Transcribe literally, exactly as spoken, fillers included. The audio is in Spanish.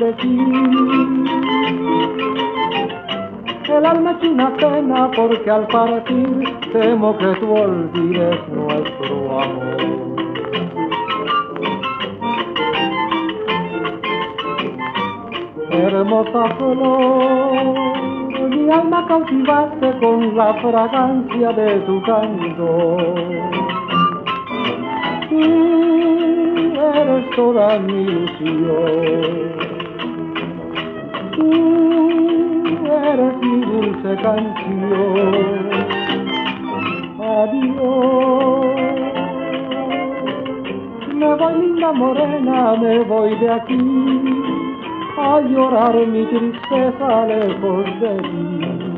de ti. El alma es una pena porque al partir temo que tú olvides nuestro amor. Hermosa flor, mi alma cautivaste con la fragancia de tu canto. Tú eres toda mi ilusión, tú eres mi dulce canción. Adiós, me voy linda morena, me voy de aquí a llorar mi tristeza lejos de ti.